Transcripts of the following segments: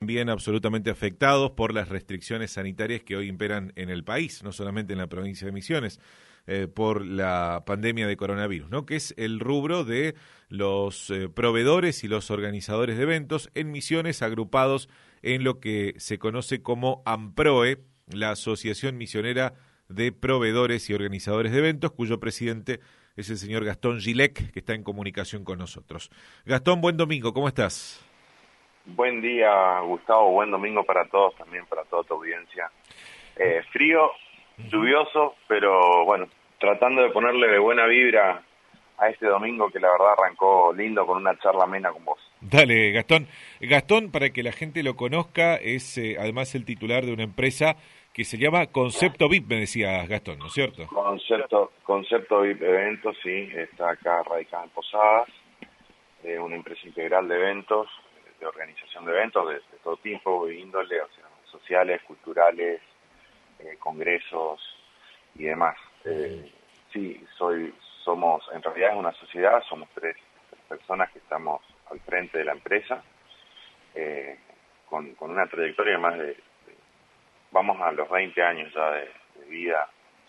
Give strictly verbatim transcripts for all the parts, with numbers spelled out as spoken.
también absolutamente afectados por las restricciones sanitarias que hoy imperan en el país, no solamente en la provincia de Misiones, eh, por la pandemia de coronavirus, ¿no? Que es el rubro de los eh, proveedores y los organizadores de eventos en Misiones, agrupados en lo que se conoce como AMPROE, la Asociación Misionera de Proveedores y Organizadores de Eventos, cuyo presidente es el señor Gastón Gilec, que está en comunicación con nosotros. Gastón, buen domingo, ¿cómo estás? Buen día, Gustavo, buen domingo para todos, también para toda tu audiencia. Eh, frío, lluvioso, pero bueno, tratando de ponerle de buena vibra a este domingo que la verdad arrancó lindo con una charla amena con vos. Dale, Gastón. Gastón, para que la gente lo conozca, es eh, además el titular de una empresa que se llama Concepto V I P, me decías, Gastón, ¿no es cierto? Concepto, Concepto V I P Eventos, sí, está acá radicada en Posadas, eh, una empresa integral de eventos, de organización de eventos de, de todo tipo, de índole, o sea, sociales, culturales, eh, congresos y demás. Eh, sí, soy, somos, en realidad es una sociedad, somos tres, tres personas que estamos al frente de la empresa, eh, con, con una trayectoria de más de, de, vamos a los veinte años ya de, de vida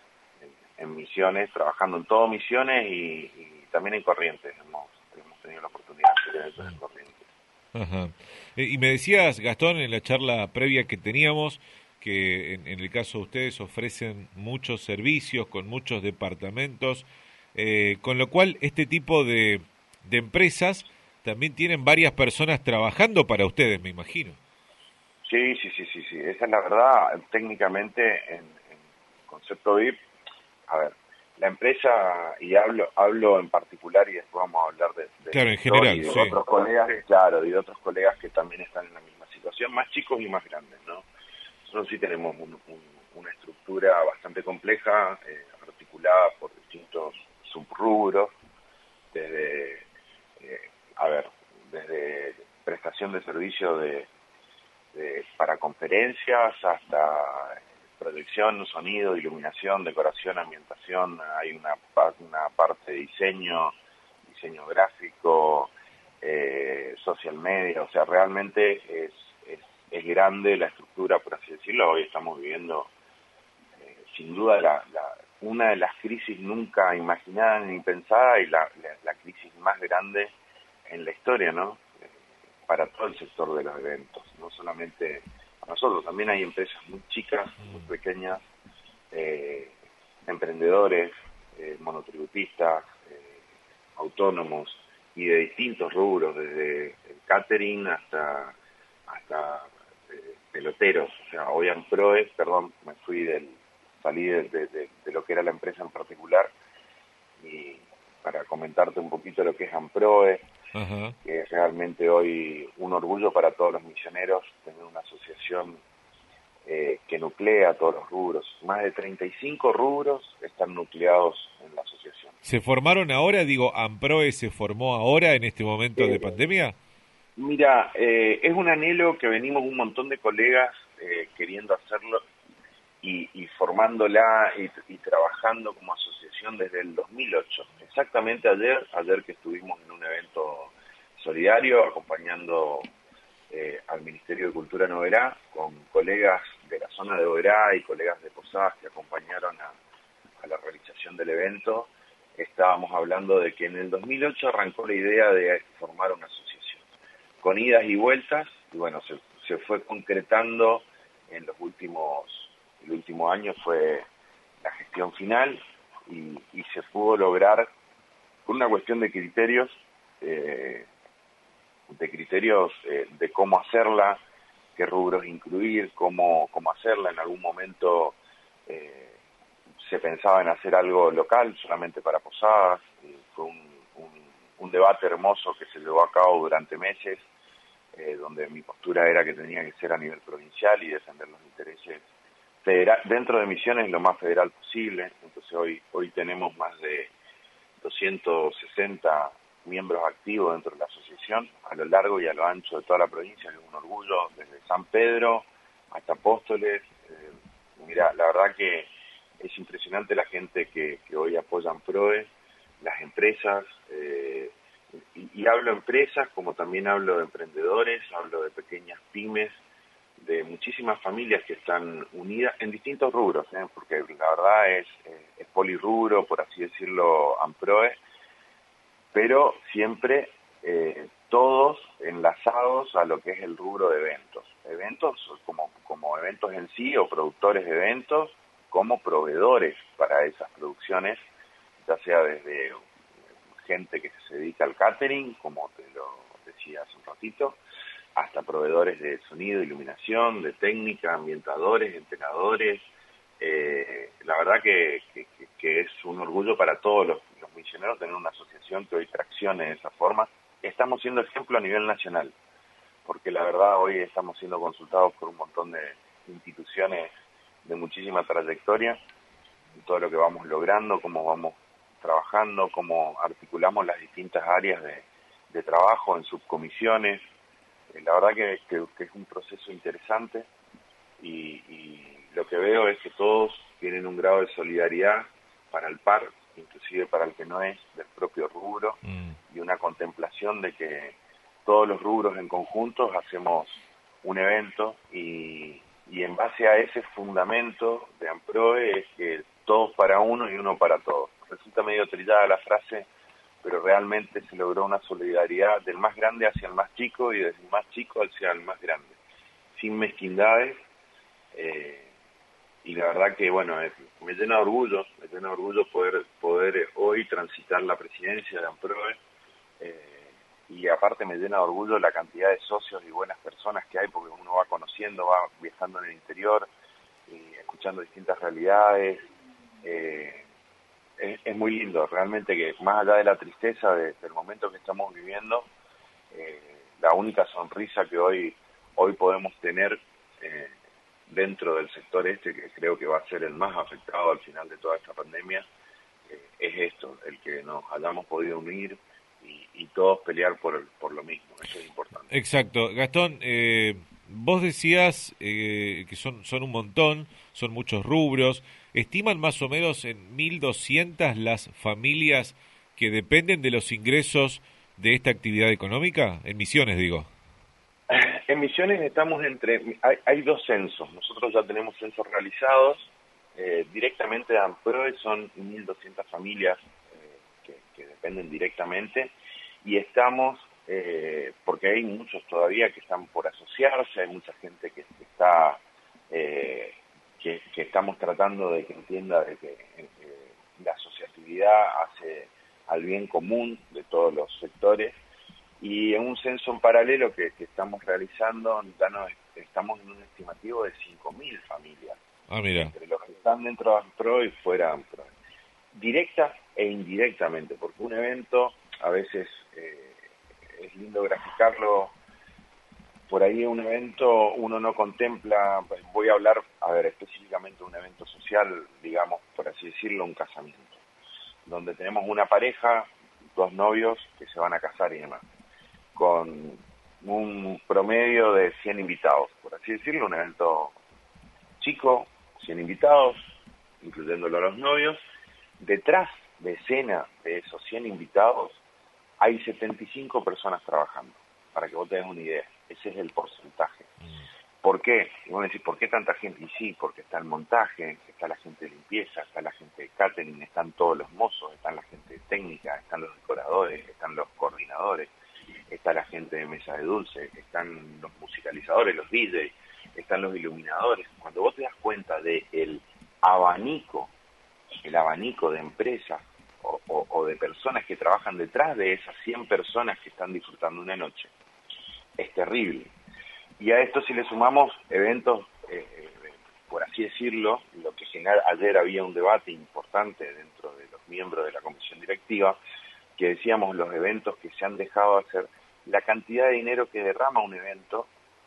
en, en Misiones, trabajando en todo Misiones y, y también en Corrientes, hemos, hemos tenido la oportunidad de hacer eventos en Corrientes. Ajá. Eh, y me decías, Gastón, en la charla previa que teníamos, que en, en el caso de ustedes ofrecen muchos servicios con muchos departamentos, eh, con lo cual este tipo de, de empresas también tienen varias personas trabajando para ustedes, me imagino. Sí, sí, sí, sí, sí, esa es la verdad. Técnicamente en, en Concepto V I P, a ver, la empresa, y hablo hablo en particular y después vamos a hablar de, de claro, en general, y de sí. otros colegas, claro, y de otros colegas que también están en la misma situación, más chicos y más grandes, ¿no? Nosotros sí tenemos un, un, una estructura bastante compleja, eh, articulada por distintos subrubros, desde, eh, a ver, desde prestación de servicio de, de para conferencias hasta proyección, sonido, iluminación, decoración, ambientación. Hay una, una parte de diseño, diseño gráfico, eh, social media, o sea, realmente es, es, es grande la estructura, por así decirlo. Hoy estamos viviendo, eh, sin duda, la, la, una de las crisis nunca imaginadas ni pensadas y la, la, la crisis más grande en la historia, ¿no? Eh, para todo el sector de los eventos, no solamente a nosotros, también hay empresas muy chicas, muy pequeñas, eh, emprendedores, eh, monotributistas, eh, autónomos y de distintos rubros, desde el catering hasta hasta eh, peloteros. O sea, hoy AMPROE, perdón, me fui del, salí de, de, de, de lo que era la empresa en particular, y para comentarte un poquito lo que es AMPROE, Ajá. que es realmente hoy un orgullo para todos los misioneros tener una asociación eh, que nuclea todos los rubros. Más de treinta y cinco rubros están nucleados en la asociación. ¿Se formaron ahora? Digo, ¿AMPROE se formó ahora en este momento Eh, de pandemia? Mira, eh, es un anhelo que venimos un montón de colegas eh, queriendo hacerlo y, y formándola y, y trabajando como asociación desde el dos mil ocho. Exactamente ayer, ayer que estuvimos en un evento solidario acompañando eh, al Ministerio de Cultura en Oberá, con colegas de la zona de Oberá y colegas de Posadas que acompañaron a, a la realización del evento. Estábamos hablando de que en el dos mil ocho arrancó la idea de formar una asociación, con idas y vueltas, y bueno, se, se fue concretando en los últimos, el último año fue la gestión final, y, y se pudo lograr por una cuestión de criterios, eh, de criterios eh, de cómo hacerla, qué rubros incluir, cómo, cómo hacerla. En algún momento eh, se pensaba en hacer algo local, solamente para Posadas, y fue un, un, un debate hermoso que se llevó a cabo durante meses, eh, donde mi postura era que tenía que ser a nivel provincial y defender los intereses federal, dentro de Misiones lo más federal posible. Entonces hoy, hoy tenemos más de doscientos sesenta miembros activos dentro de la asociación, a lo largo y a lo ancho de toda la provincia, que es un orgullo, desde San Pedro hasta Apóstoles. Eh, mira, la verdad que es impresionante la gente que, que hoy apoya AMPROE, las empresas, eh, y, y hablo de empresas como también hablo de emprendedores, hablo de pequeñas pymes, de muchísimas familias que están unidas en distintos rubros, ¿eh? Porque la verdad es, eh, es polirrubro, por así decirlo, AMPROE, pero siempre eh, todos enlazados a lo que es el rubro de eventos. Eventos como, como eventos en sí o productores de eventos, como proveedores para esas producciones, ya sea desde gente que se dedica al catering, como te lo decía hace un ratito, hasta proveedores de sonido, iluminación, de técnica, ambientadores, entrenadores. Eh, la verdad que, que, que es un orgullo para todos los, los misioneros tener una asociación que hoy traccione de esa forma. Estamos siendo ejemplo a nivel nacional, porque la verdad hoy estamos siendo consultados por un montón de instituciones de muchísima trayectoria, y todo lo que vamos logrando, cómo vamos trabajando, cómo articulamos las distintas áreas de, de trabajo en subcomisiones. Eh, la verdad que, que, que es un proceso interesante y, y lo que veo es que todos tienen un grado de solidaridad para el par, inclusive para el que no es del propio rubro, mm. y una contemplación de que todos los rubros en conjunto hacemos un evento y, y en base a ese fundamento de AMPROE es que todos para uno y uno para todos. Resulta medio trillada la frase, pero realmente se logró una solidaridad del más grande hacia el más chico y del más chico hacia el más grande, sin mezquindades, eh, y la verdad que, bueno, es, me llena de orgullo, me llena de orgullo poder, poder hoy transitar la presidencia de AMPROE, eh, y aparte me llena de orgullo la cantidad de socios y buenas personas que hay, porque uno va conociendo, va viajando en el interior, y escuchando distintas realidades. eh, Es, es muy lindo, realmente, que más allá de la tristeza de, del momento que estamos viviendo, eh, la única sonrisa que hoy hoy podemos tener eh, dentro del sector este, que creo que va a ser el más afectado al final de toda esta pandemia, eh, es esto, el que nos hayamos podido unir y, y todos pelear por, por lo mismo, eso es importante. Exacto. Gastón, eh, vos decías eh, que son, son un montón, son muchos rubros. ¿Estiman más o menos en mil doscientas las familias que dependen de los ingresos de esta actividad económica? En Misiones, digo. En Misiones estamos entre... Hay, hay dos censos. Nosotros ya tenemos censos realizados. Eh, directamente de AMPROE son mil doscientas familias eh, que, que dependen directamente. Y estamos... Eh, porque hay muchos todavía que están por asociarse, hay mucha gente que, que está... Eh, Que, que estamos tratando de que entienda de que eh, la asociatividad hace al bien común de todos los sectores, y en un censo en paralelo que, que estamos realizando ya nos, estamos en un estimativo de cinco mil familias, ah, mira. entre los que están dentro de AMPROE y fuera de AMPROE, directa e indirectamente, porque un evento a veces eh, es lindo graficarlo. Por ahí un evento uno no contempla, voy a hablar, a ver, específicamente de un evento social, digamos, por así decirlo, un casamiento, donde tenemos una pareja, dos novios que se van a casar y demás, con un promedio de cien invitados, por así decirlo, un evento chico, cien invitados, incluyéndolo a los novios. Detrás de escena de esos cien invitados hay setenta y cinco personas trabajando, para que vos tengas una idea. Ese es el porcentaje. ¿Por qué? Y vos me decís, ¿por qué tanta gente? Y sí, porque está el montaje, está la gente de limpieza, está la gente de catering, están todos los mozos, están la gente de técnica, están los decoradores, están los coordinadores, está la gente de mesa de dulce, están los musicalizadores, los D Js, están los iluminadores. Cuando vos te das cuenta del abanico, el abanico de empresas o, o, o de personas que trabajan detrás de esas cien personas que están disfrutando una noche, es terrible. Y a esto si le sumamos eventos, eh, eh, por así decirlo, lo que genera, ayer había un debate importante dentro de los miembros de la comisión directiva, que decíamos los eventos que se han dejado hacer, la cantidad de dinero que derrama un evento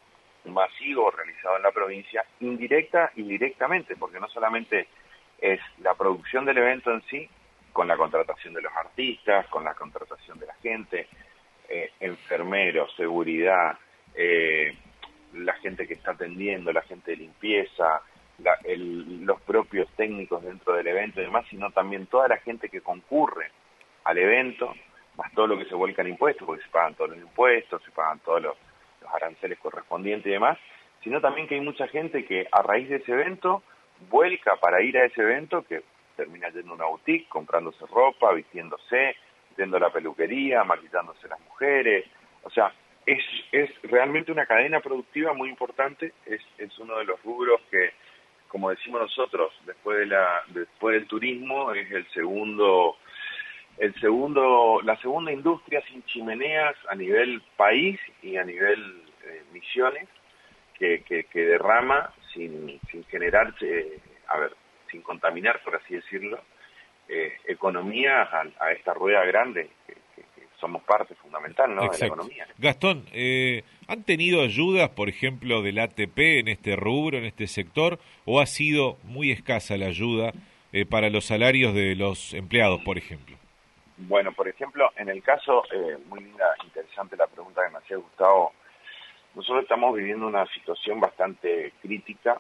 masivo realizado en la provincia, indirecta y directamente, porque no solamente es la producción del evento en sí, con la contratación de los artistas, con la contratación de la gente, eh, enfermeros, seguridad, eh, la gente que está atendiendo, la gente de limpieza, la, el, los propios técnicos dentro del evento y demás, sino también toda la gente que concurre al evento, más todo lo que se vuelca en impuestos, porque se pagan todos los impuestos, se pagan todos los, los aranceles correspondientes y demás, sino también que hay mucha gente que a raíz de ese evento vuelca para ir a ese evento, que termina yendo a una boutique, comprándose ropa, vistiéndose, yendo a la peluquería, maquillándose las mujeres. O sea, es, es realmente una cadena productiva muy importante, es, es uno de los rubros que, como decimos nosotros, después de la después del turismo, es el segundo, el segundo, la segunda industria sin chimeneas a nivel país y a nivel eh, Misiones, que, que, que derrama sin, sin generar, eh, a ver, sin contaminar, por así decirlo, eh, economía a, a esta rueda grande, que, que, que somos parte fundamental, ¿no?, de la economía. Gastón, eh, ¿han tenido ayudas, por ejemplo, del A T P en este rubro, en este sector, o ha sido muy escasa la ayuda eh, para los salarios de los empleados, por ejemplo? Bueno, por ejemplo, en el caso, eh, muy linda, interesante la pregunta que me hacía Gustavo. Nosotros estamos viviendo una situación bastante crítica,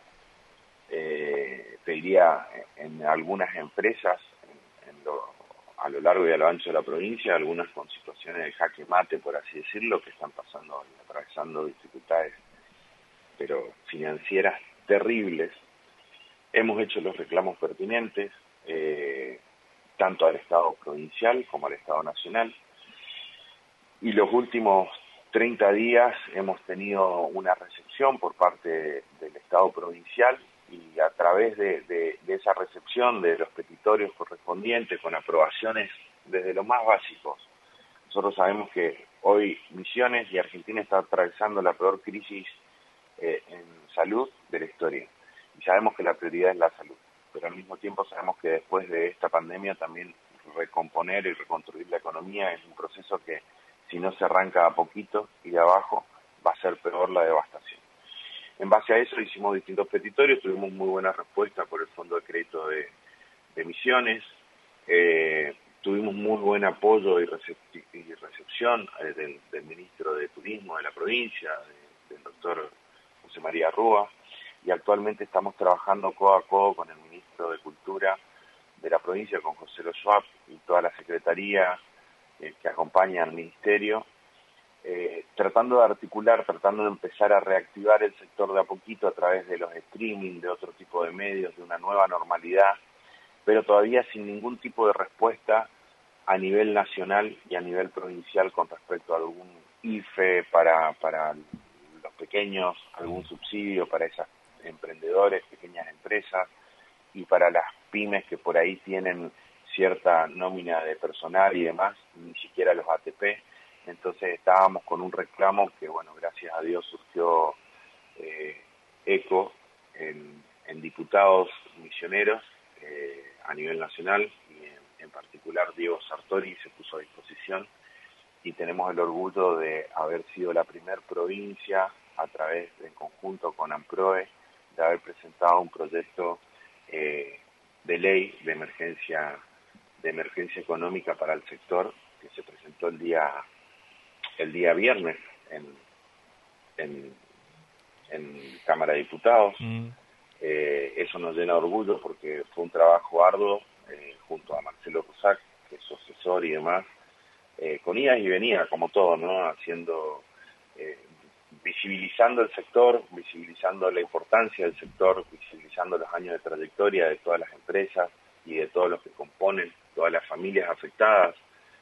eh, te diría, en algunas empresas en, en lo, a lo largo y a lo ancho de la provincia, algunas con situaciones de jaque mate, por así decirlo, que están pasando y atravesando dificultades, pero financieras terribles. Hemos hecho los reclamos pertinentes, eh, tanto al Estado provincial como al Estado nacional, y los últimos treinta días hemos tenido una recepción por parte del Estado provincial, y a través de, de, de esa recepción de los petitorios correspondientes, con aprobaciones desde lo más básicos. Nosotros sabemos que hoy Misiones y Argentina está atravesando la peor crisis eh, en salud de la historia, y sabemos que la prioridad es la salud, pero al mismo tiempo sabemos que después de esta pandemia también recomponer y reconstruir la economía es un proceso que, si no se arranca a poquito y de abajo, va a ser peor la devastación. En base a eso hicimos distintos petitorios, tuvimos muy buena respuesta por el Fondo de Crédito de, de Misiones, eh, tuvimos muy buen apoyo y, recep y recepción eh, del, del Ministro de Turismo de la provincia, de, del doctor José María Rúa, y actualmente estamos trabajando codo a codo con el Ministro de Cultura de la provincia, con José Lo Schwab, y toda la Secretaría eh, que acompaña al Ministerio, Eh, tratando de articular, tratando de empezar a reactivar el sector de a poquito a través de los streaming, de otro tipo de medios, de una nueva normalidad, pero todavía sin ningún tipo de respuesta a nivel nacional y a nivel provincial con respecto a algún I F E para, para los pequeños, algún subsidio para esos emprendedores, pequeñas empresas, y para las pymes que por ahí tienen cierta nómina de personal y demás, ni siquiera los A T P. Entonces estábamos con un reclamo que, bueno, gracias a Dios surgió eh, eco en, en diputados misioneros eh, a nivel nacional, y en, en particular Diego Sartori se puso a disposición, y tenemos el orgullo de haber sido la primer provincia, a través del conjunto con AMPROE, de haber presentado un proyecto eh, de ley de emergencia, de emergencia económica para el sector, que se presentó el día el día viernes en, en, en Cámara de Diputados. Mm. Eh, eso nos llena de orgullo porque fue un trabajo arduo eh, junto a Marcelo Rosac, que es su asesor y demás, eh, con idas y venidas, como todo, ¿no? Haciendo, eh, visibilizando el sector, visibilizando la importancia del sector, visibilizando los años de trayectoria de todas las empresas y de todos los que componen, todas las familias afectadas,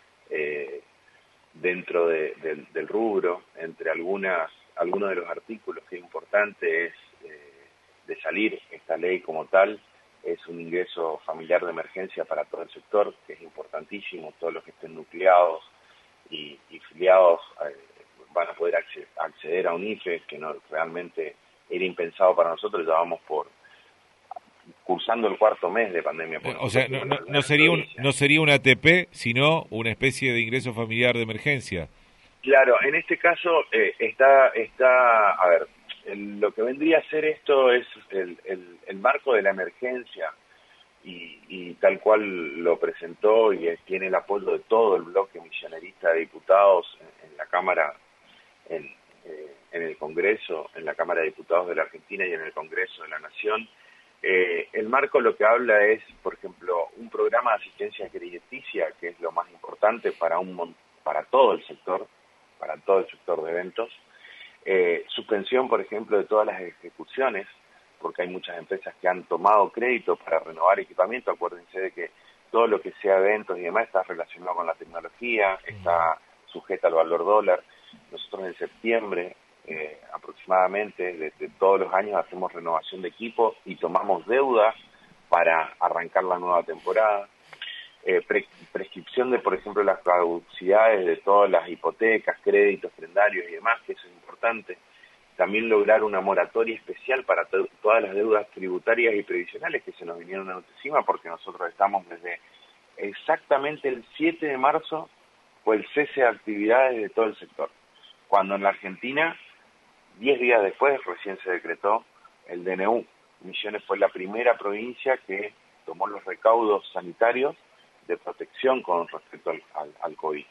eh, dentro de, de, del rubro. Entre algunas algunos de los artículos que es importante es eh, de salir esta ley como tal, es un ingreso familiar de emergencia para todo el sector, que es importantísimo. Todos los que estén nucleados y, y filiados eh, van a poder acceder a un I F E, que no realmente era impensado para nosotros. Ya vamos por cursando el cuarto mes de pandemia. Por o sea, no, no, no sería un no sería un A T P, sino una especie de ingreso familiar de emergencia. Claro, en este caso eh, está, está, a ver, el, lo que vendría a ser esto es el, el, el marco de la emergencia, y, y tal cual lo presentó, y es, tiene el apoyo de todo el bloque misionerista de diputados en, en la Cámara, en, eh, en el Congreso, en la Cámara de Diputados de la Argentina y en el Congreso de la Nación. Eh, el marco lo que habla es, por ejemplo, un programa de asistencia crediticia, que es lo más importante para un para todo el sector, para todo el sector de eventos, Eh, suspensión, por ejemplo, de todas las ejecuciones, porque hay muchas empresas que han tomado crédito para renovar equipamiento. Acuérdense de que todo lo que sea eventos y demás está relacionado con la tecnología, está sujeta al valor dólar. Nosotros en septiembre, eh, aproximadamente, desde todos los años hacemos renovación de equipos y tomamos deuda para arrancar la nueva temporada. Eh, pre prescripción de, por ejemplo, las caducidades de todas las hipotecas, créditos, prendarios y demás, que eso es importante. También lograr una moratoria especial para to todas las deudas tributarias y previsionales que se nos vinieron encima, porque nosotros estamos desde exactamente el siete de marzo, fue el cese de actividades de todo el sector. Cuando en la Argentina, diez días después, recién se decretó el D N U. Misiones fue la primera provincia que tomó los recaudos sanitarios de protección con respecto al, al, al COVID.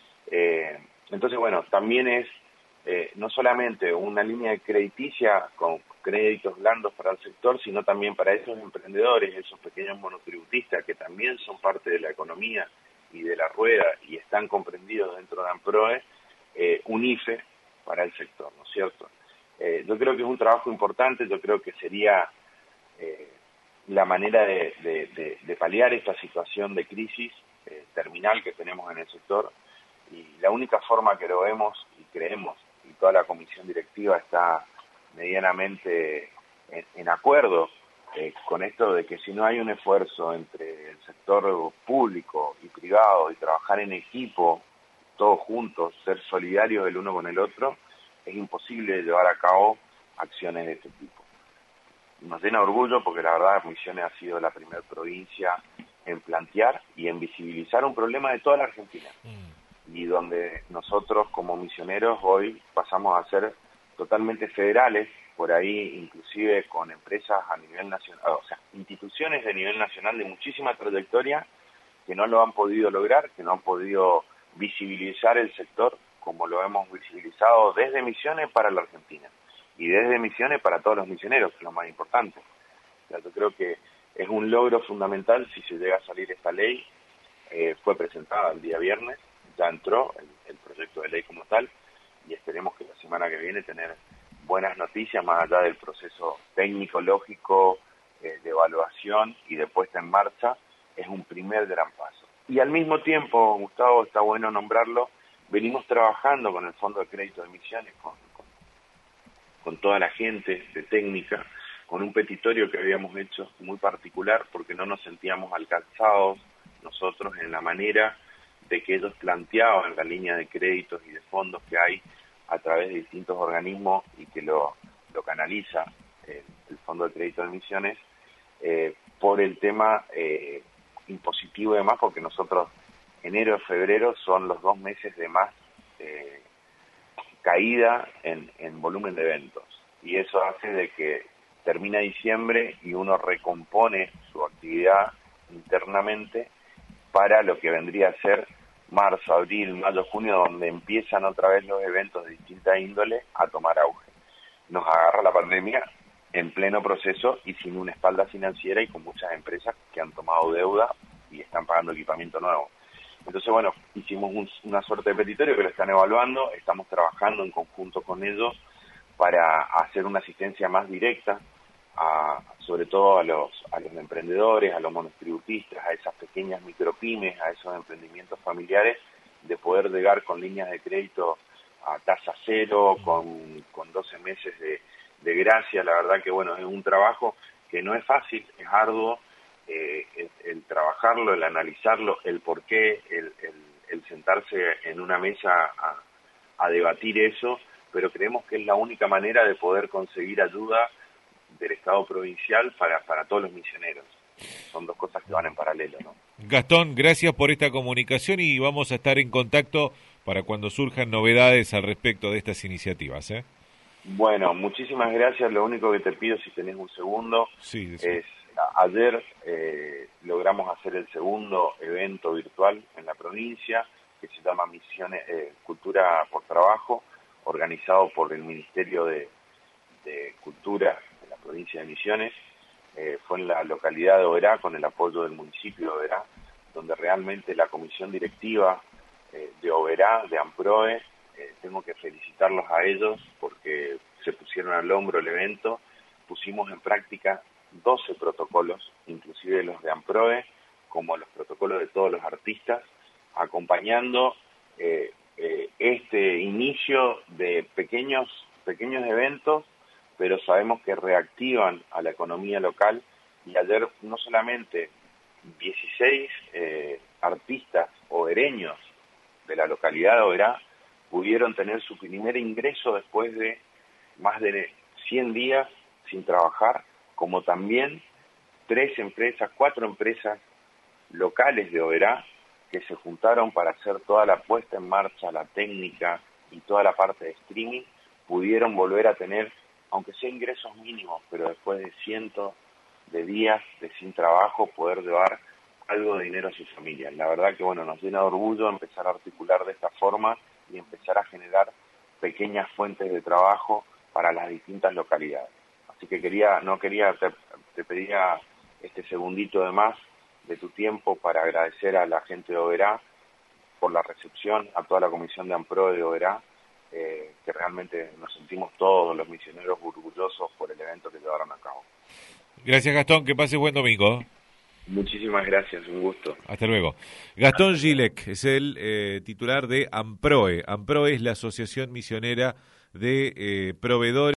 Eh, entonces, bueno, también es eh, no solamente una línea de crediticia con créditos blandos para el sector, sino también para esos emprendedores, esos pequeños monotributistas que también son parte de la economía y de la rueda y están comprendidos dentro de AMPROE, eh, un I F E para el sector, ¿no es cierto? Eh, yo creo que es un trabajo importante, yo creo que sería eh, la manera de, de, de, de paliar esta situación de crisis eh, terminal que tenemos en el sector, y la única forma que lo vemos y creemos, y toda la comisión directiva está medianamente en, en acuerdo eh, con esto de que si no hay un esfuerzo entre el sector público y privado y trabajar en equipo, todos juntos, ser solidarios el uno con el otro, es imposible llevar a cabo acciones de este tipo. Nos llena orgullo porque la verdad Misiones ha sido la primera provincia en plantear y en visibilizar un problema de toda la Argentina. Y donde nosotros como misioneros hoy pasamos a ser totalmente federales, por ahí inclusive con empresas a nivel nacional, o sea, instituciones de nivel nacional de muchísima trayectoria que no lo han podido lograr, que no han podido visibilizar el sector como lo hemos visibilizado desde Misiones para la Argentina y desde Misiones para todos los misioneros, que es lo más importante. O sea, yo creo que es un logro fundamental si se llega a salir esta ley. Eh, fue presentada el día viernes, ya entró el, el proyecto de ley como tal, y esperemos que la semana que viene tener buenas noticias más allá del proceso técnico, lógico, eh, de evaluación y de puesta en marcha. Es un primer gran paso. Y al mismo tiempo, Gustavo, está bueno nombrarlo, venimos trabajando con el Fondo de Crédito de Misiones, con, con, con toda la gente de técnica, con un petitorio que habíamos hecho muy particular porque no nos sentíamos alcanzados nosotros en la manera de que ellos planteaban la línea de créditos y de fondos que hay a través de distintos organismos y que lo, lo canaliza eh, el Fondo de Crédito de Misiones, eh, por el tema eh, impositivo y demás, porque nosotros enero y febrero son los dos meses de más eh, caída en, en volumen de eventos, y eso hace de que termina diciembre y uno recompone su actividad internamente para lo que vendría a ser marzo, abril, mayo, junio, donde empiezan otra vez los eventos de distinta índole a tomar auge. Nos agarra la pandemia en pleno proceso y sin una espalda financiera y con muchas empresas que han tomado deuda y están pagando equipamiento nuevo. Entonces, bueno, hicimos un, una suerte de petitorio que lo están evaluando, estamos trabajando en conjunto con ellos para hacer una asistencia más directa, a, sobre todo a los, a los emprendedores, a los monotributistas, a esas pequeñas micropymes, a esos emprendimientos familiares, de poder llegar con líneas de crédito a tasa cero, con, con doce meses de, de gracia. La verdad que, bueno, es un trabajo que no es fácil, es arduo, eh, el, el trabajarlo, el analizarlo, el porqué, el, el, el sentarse en una mesa a, a debatir eso, pero creemos que es la única manera de poder conseguir ayuda del Estado provincial para, para todos los misioneros. Son dos cosas que van en paralelo, ¿no? Gastón, gracias por esta comunicación y vamos a estar en contacto para cuando surjan novedades al respecto de estas iniciativas, ¿eh? Bueno, muchísimas gracias. Lo único que te pido, si tenés un segundo, sí, sí. es a, ayer eh, logramos hacer el segundo evento virtual en la provincia, que se llama Misiones eh, Cultura por Trabajo, organizado por el Ministerio de, de Cultura de la provincia de Misiones. Eh, fue en la localidad de Oberá, con el apoyo del municipio de Oberá, donde realmente la comisión directiva eh, de Oberá, de AMPROE, eh, tengo que felicitarlos a ellos porque se pusieron al hombro el evento, pusimos en práctica doce protocolos, inclusive los de AMPROE, como los protocolos de todos los artistas, acompañando eh, eh, este inicio de pequeños, pequeños eventos, pero sabemos que reactivan a la economía local, y ayer no solamente dieciséis eh, artistas obereños de la localidad de Oberá pudieron tener su primer ingreso después de más de cien días sin trabajar, como también tres empresas, cuatro empresas locales de Oberá que se juntaron para hacer toda la puesta en marcha, la técnica y toda la parte de streaming, pudieron volver a tener, aunque sea ingresos mínimos, pero después de cientos de días de sin trabajo, poder llevar algo de dinero a sus familias. La verdad que bueno, nos llena de orgullo empezar a articular de esta forma y empezar a generar pequeñas fuentes de trabajo para las distintas localidades. Así que quería, no quería, te, te pedía este segundito de más de tu tiempo para agradecer a la gente de Oberá por la recepción, a toda la comisión de AMPROE de Oberá, eh, que realmente nos sentimos todos los misioneros orgullosos por el evento que llevaron a cabo. Gracias, Gastón, que pases buen domingo. Muchísimas gracias, un gusto. Hasta luego. Gastón Gilek es el eh, titular de AMPROE. AMPROE es la Asociación Misionera de eh, Proveedores